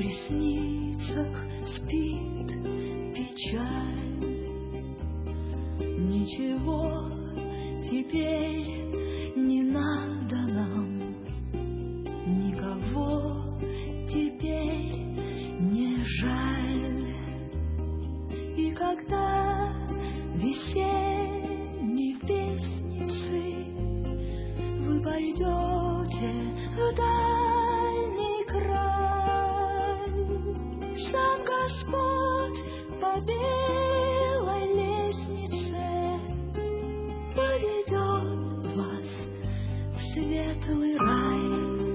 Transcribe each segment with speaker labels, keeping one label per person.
Speaker 1: ресницах спит печаль. Ничего теперь не надо нам, никого теперь не жаль. И когда весенней песницы вы пойдете в дальний край, сам Господь по белой лестнице поведет вас в светлый рай.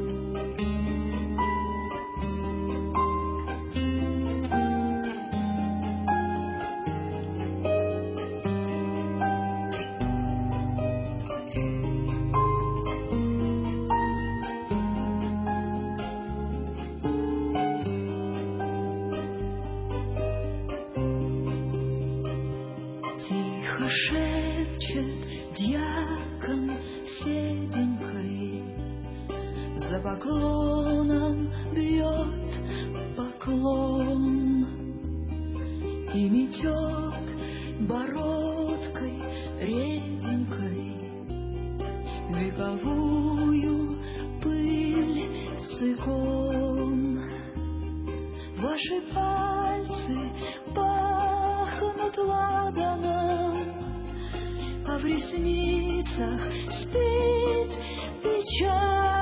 Speaker 1: Тихо шепчет дьякон седенькой, за поклоном бьет поклон и метет бородкой реденькой вековую пыль с икон. Ваши пальцы пахнут ладаном, а в ресницах спит печаль.